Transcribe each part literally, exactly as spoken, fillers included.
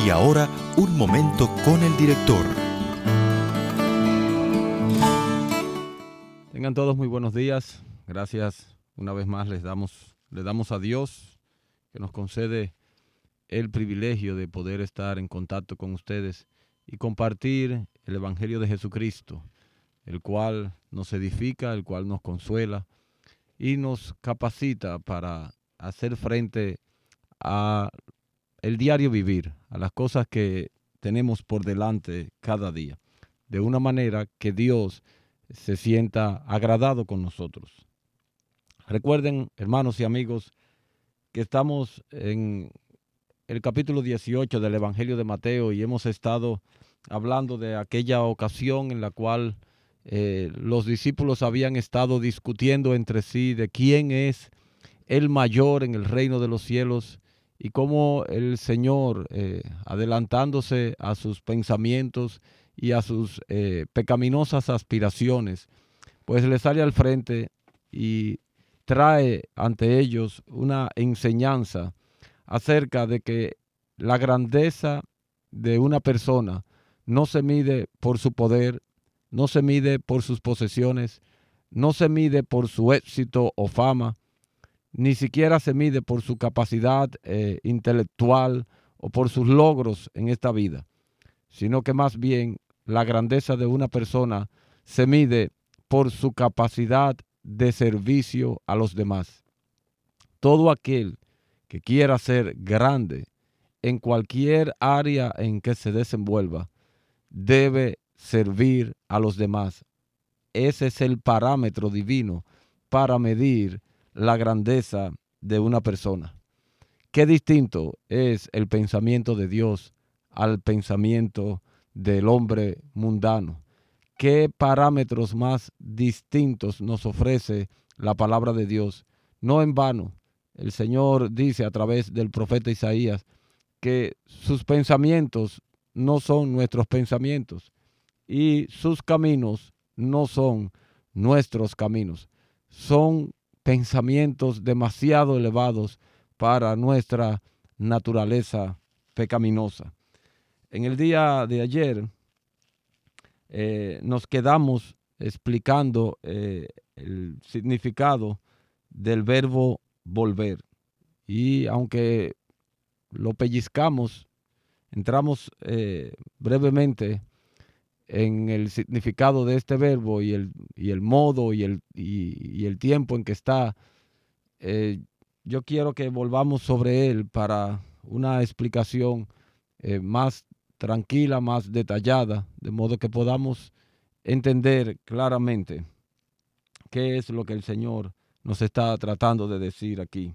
Y ahora, un momento con el director. Tengan todos muy buenos días. Gracias una vez más les damos, le damos a Dios que nos concede el privilegio de poder estar en contacto con ustedes y compartir el Evangelio de Jesucristo, el cual nos edifica, el cual nos consuela y nos capacita para hacer frente a el diario vivir, a las cosas que tenemos por delante cada día, de una manera que Dios se sienta agradado con nosotros. Recuerden, hermanos y amigos, que estamos en el capítulo dieciocho del Evangelio de Mateo y hemos estado hablando de aquella ocasión en la cual eh, los discípulos habían estado discutiendo entre sí de quién es el mayor en el reino de los cielos y cómo el Señor, eh, adelantándose a sus pensamientos y a sus eh, pecaminosas aspiraciones, pues le sale al frente y trae ante ellos una enseñanza acerca de que la grandeza de una persona no se mide por su poder, no se mide por sus posesiones, no se mide por su éxito o fama, ni siquiera se mide por su capacidad eh, intelectual o por sus logros en esta vida, sino que más bien la grandeza de una persona se mide por su capacidad de servicio a los demás. Todo aquel que quiera ser grande en cualquier área en que se desenvuelva, debe servir a los demás. Ese es el parámetro divino para medir la grandeza de una persona. Qué distinto es el pensamiento de Dios al pensamiento del hombre mundano. ¿Qué parámetros más distintos nos ofrece la palabra de Dios? No en vano, el Señor dice a través del profeta Isaías que sus pensamientos no son nuestros pensamientos y sus caminos no son nuestros caminos. Son pensamientos demasiado elevados para nuestra naturaleza pecaminosa. En el día de ayer eh, nos quedamos explicando eh, el significado del verbo volver. Y aunque lo pellizcamos, entramos eh, brevemente en el significado de este verbo y el, y el modo y el, y, y el tiempo en que está. Eh, yo quiero que volvamos sobre él para una explicación eh, más tranquila, más detallada, de modo que podamos entender claramente qué es lo que el Señor nos está tratando de decir aquí.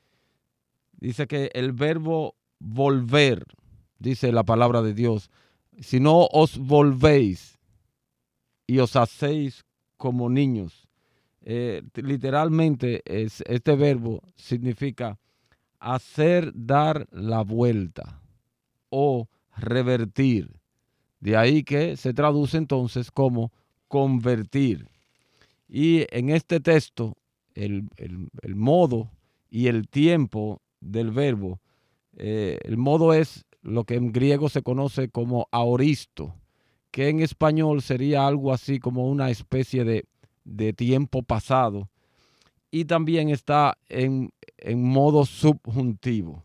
Dice que el verbo volver, dice la palabra de Dios, si no os volvéis y os hacéis como niños. Eh, literalmente es, este verbo significa hacer dar la vuelta o revertir. De ahí que se traduce entonces como convertir. Y en este texto, el, el, el modo y el tiempo del verbo, eh, el modo es lo que en griego se conoce como aoristo, que en español sería algo así como una especie de, de tiempo pasado, y también está en, en modo subjuntivo.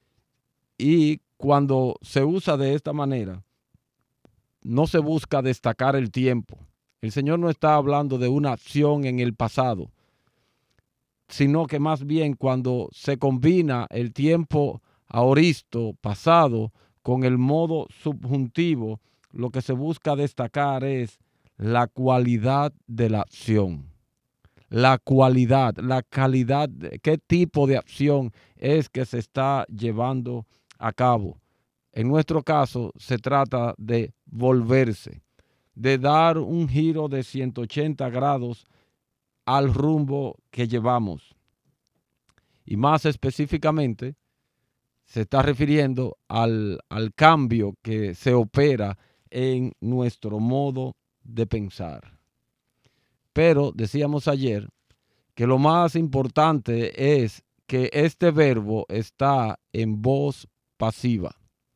Y cuando se usa de esta manera, no se busca destacar el tiempo. El Señor no está hablando de una acción en el pasado, sino que más bien cuando se combina el tiempo aoristo, pasado, con el modo subjuntivo, lo que se busca destacar es la cualidad de la acción. La cualidad, la calidad, qué tipo de acción es que se está llevando a cabo. En nuestro caso, se trata de volverse, de dar un giro de ciento ochenta grados al rumbo que llevamos. Y más específicamente, se está refiriendo al, al cambio que se opera en nuestro modo de pensar. Pero decíamos ayer que lo más importante es que este verbo está en voz pasiva.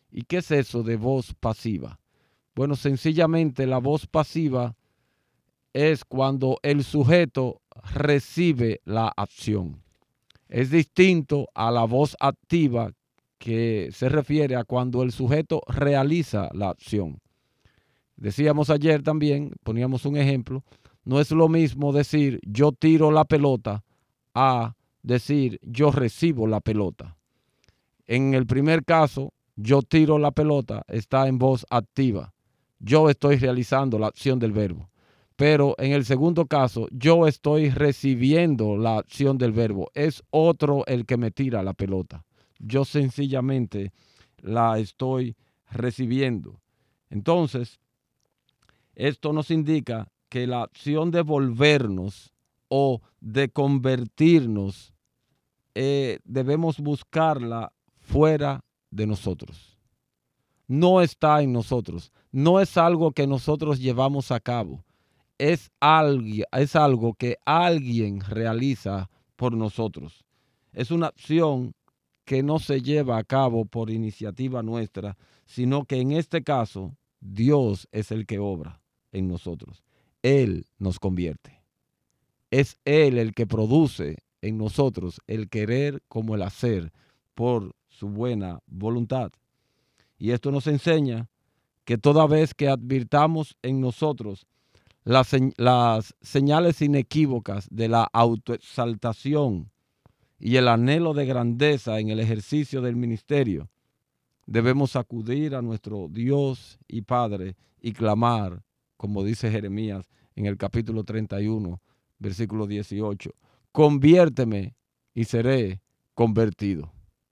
¿Y qué es eso de voz pasiva? Bueno, sencillamente la voz pasiva es cuando el sujeto recibe la acción. Es distinto a la voz activa, que se refiere a cuando el sujeto realiza la acción. Decíamos ayer también, poníamos un ejemplo, no es lo mismo decir yo tiro la pelota a decir yo recibo la pelota. En el primer caso, yo tiro la pelota, está en voz activa. Yo estoy realizando la acción del verbo. Pero en el segundo caso, yo estoy recibiendo la acción del verbo. Es otro el que me tira la pelota. Yo sencillamente la estoy recibiendo. Entonces, esto nos indica que la acción de volvernos o de convertirnos eh, debemos buscarla fuera de nosotros. No está en nosotros. No es algo que nosotros llevamos a cabo. Es algo, es algo que alguien realiza por nosotros. Es una acción que no se lleva a cabo por iniciativa nuestra, sino que en este caso Dios es el que obra en nosotros. Él nos convierte. Es Él el que produce en nosotros el querer como el hacer por su buena voluntad. Y esto nos enseña que toda vez que advirtamos en nosotros las, las señales inequívocas de la autoexaltación y el anhelo de grandeza en el ejercicio del ministerio, debemos acudir a nuestro Dios y Padre y clamar, como dice Jeremías en el capítulo treinta y uno, versículo dieciocho, conviérteme y seré convertido.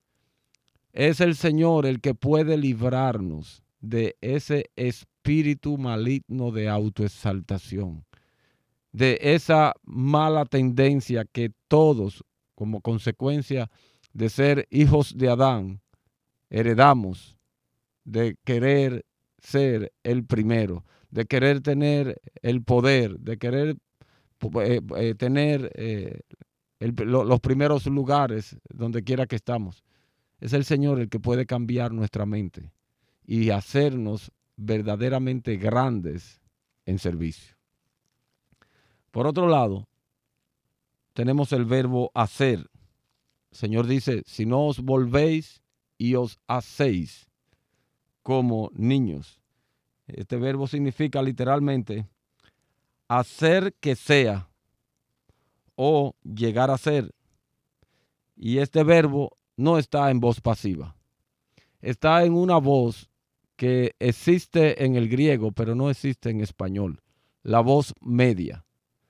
Es el Señor el que puede librarnos de ese espíritu maligno de autoexaltación, de esa mala tendencia que todos, como consecuencia de ser hijos de Adán, heredamos, de querer ser el primero, de querer tener el poder, de querer eh, eh, tener eh, el, lo, los primeros lugares donde quiera que estamos. Es el Señor el que puede cambiar nuestra mente y hacernos verdaderamente grandes en servicio. Por otro lado, tenemos el verbo hacer. El Señor dice, si no os volvéis y os hacéis como niños. Este verbo significa literalmente hacer que sea o llegar a ser. Y este verbo no está en voz pasiva. Está en una voz que existe en el griego, pero no existe en español. La voz media.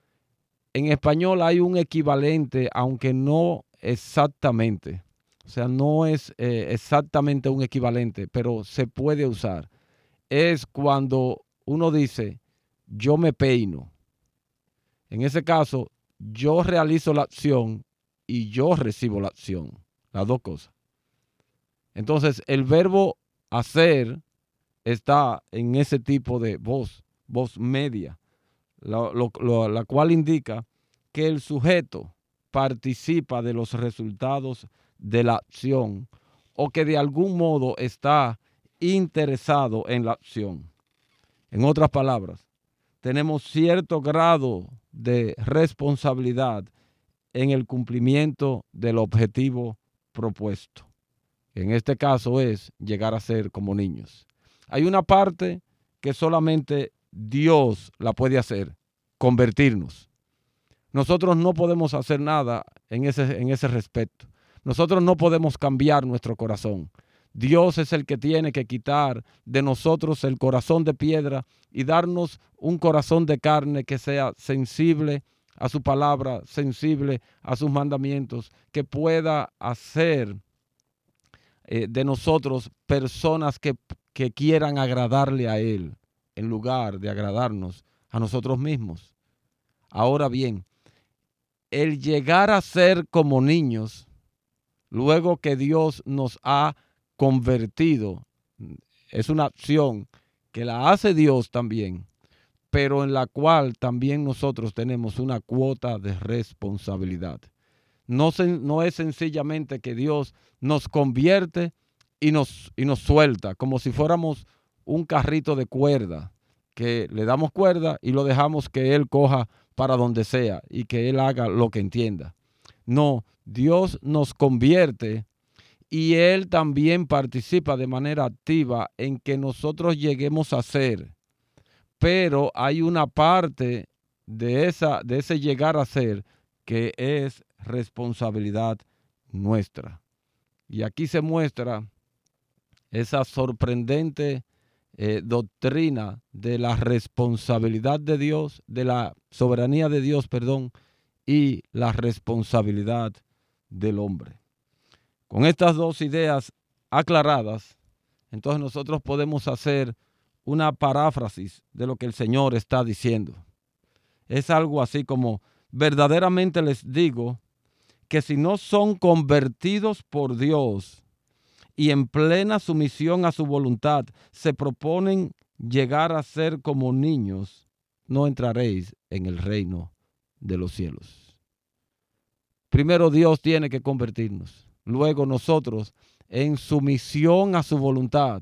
En español hay un equivalente, aunque no exactamente. O sea, no es eh, exactamente un equivalente, pero se puede usar. Es cuando uno dice, yo me peino. En ese caso, yo realizo la acción y yo recibo la acción. Las dos cosas. Entonces, el verbo hacer está en ese tipo de voz, voz media, la, lo, lo, la cual indica que el sujeto participa de los resultados de la acción o que de algún modo está interesado en la acción. En otras palabras, tenemos cierto grado de responsabilidad en el cumplimiento del objetivo propuesto. En este caso es llegar a ser como niños. Hay una parte que solamente Dios la puede hacer, convertirnos. Nosotros no podemos hacer nada en ese, en ese respecto. Nosotros no podemos cambiar nuestro corazón. Dios es el que tiene que quitar de nosotros el corazón de piedra y darnos un corazón de carne que sea sensible a su palabra, sensible a sus mandamientos, que pueda hacer eh, de nosotros personas que, que quieran agradarle a Él en lugar de agradarnos a nosotros mismos. Ahora bien, el llegar a ser como niños, luego que Dios nos ha convertido, es una acción que la hace Dios también, pero en la cual también nosotros tenemos una cuota de responsabilidad. No, se, no es sencillamente que Dios nos convierte y nos, y nos suelta, como si fuéramos un carrito de cuerda, que le damos cuerda y lo dejamos que Él coja para donde sea y que Él haga lo que entienda. No, Dios nos convierte y Él también participa de manera activa en que nosotros lleguemos a ser. Pero hay una parte de, esa, de ese llegar a ser que es responsabilidad nuestra. Y aquí se muestra esa sorprendente eh, doctrina de la responsabilidad de Dios, de la soberanía de Dios, perdón, y la responsabilidad del hombre. Con estas dos ideas aclaradas, entonces nosotros podemos hacer una paráfrasis de lo que el Señor está diciendo. Es algo así como, verdaderamente les digo que si no son convertidos por Dios y en plena sumisión a su voluntad se proponen llegar a ser como niños, no entraréis en el reino de los cielos. Primero Dios tiene que convertirnos. Luego nosotros, en sumisión a su voluntad,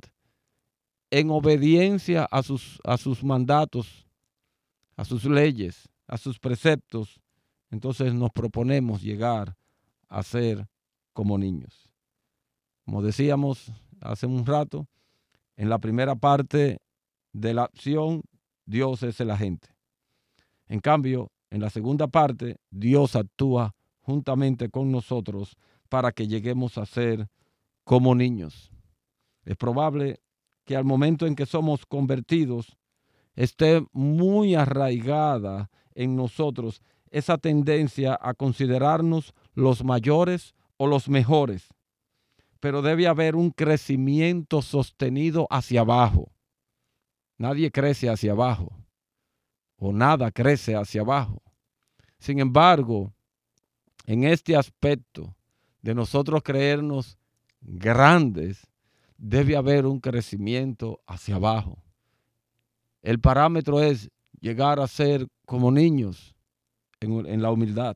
en obediencia a sus, a sus mandatos, a sus leyes, a sus preceptos, entonces nos proponemos llegar a ser como niños. Como decíamos hace un rato, en la primera parte de la acción, Dios es el agente. En cambio, en la segunda parte, Dios actúa juntamente con nosotros para que lleguemos a ser como niños. Es probable que al momento en que somos convertidos, esté muy arraigada en nosotros esa tendencia a considerarnos los mayores o los mejores. Pero debe haber un crecimiento sostenido hacia abajo. Nadie crece hacia abajo, o nada crece hacia abajo. Sin embargo, en este aspecto de nosotros creernos grandes, debe haber un crecimiento hacia abajo. El parámetro es llegar a ser como niños en, en la humildad.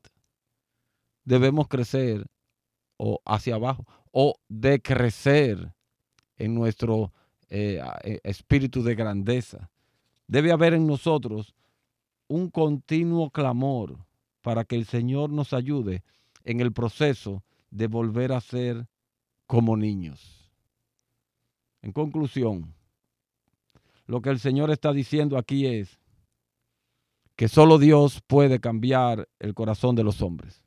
Debemos crecer o hacia abajo o decrecer en nuestro eh, espíritu de grandeza. Debe haber en nosotros un continuo clamor para que el Señor nos ayude en el proceso de volver a ser como niños. En conclusión, lo que el Señor está diciendo aquí es que solo Dios puede cambiar el corazón de los hombres.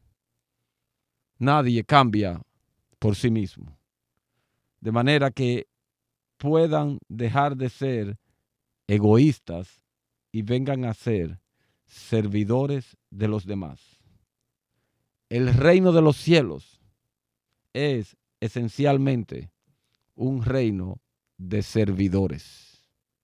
Nadie cambia por sí mismo. De manera que puedan dejar de ser egoístas y vengan a ser servidores de los demás. El reino de los cielos es esencialmente un reino de servidores.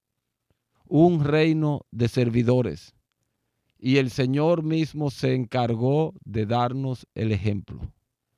Un reino de servidores. Y el Señor mismo se encargó de darnos el ejemplo.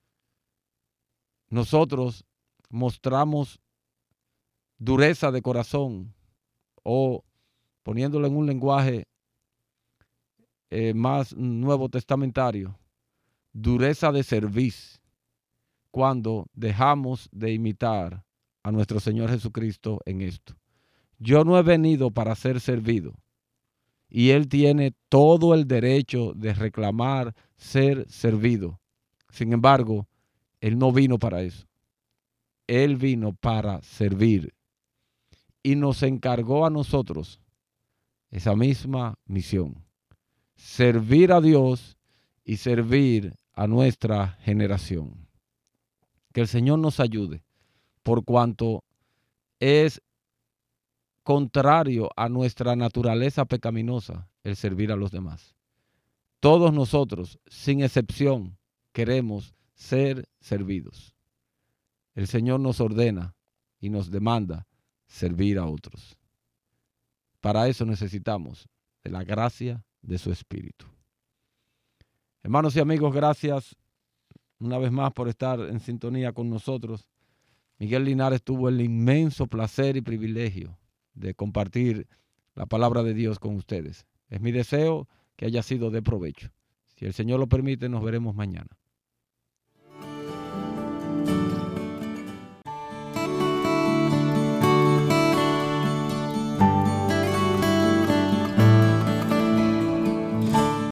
Nosotros mostramos dureza de corazón o, poniéndolo en un lenguaje eh, más nuevo testamentario, dureza de cerviz, cuando dejamos de imitar a nuestro Señor Jesucristo en esto. Yo no he venido para ser servido, y Él tiene todo el derecho de reclamar ser servido. Sin embargo, Él no vino para eso. Él vino para servir y nos encargó a nosotros esa misma misión. Servir a Dios y servir a nuestra generación. Que el Señor nos ayude, por cuanto es contrario a nuestra naturaleza pecaminosa el servir a los demás. Todos nosotros, sin excepción, queremos ser servidos. El Señor nos ordena y nos demanda servir a otros. Para eso necesitamos de la gracia de su Espíritu. Hermanos y amigos, gracias una vez más por estar en sintonía con nosotros. Miguel Linares tuvo el inmenso placer y privilegio de compartir la palabra de Dios con ustedes. Es mi deseo que haya sido de provecho. Si el Señor lo permite, nos veremos mañana.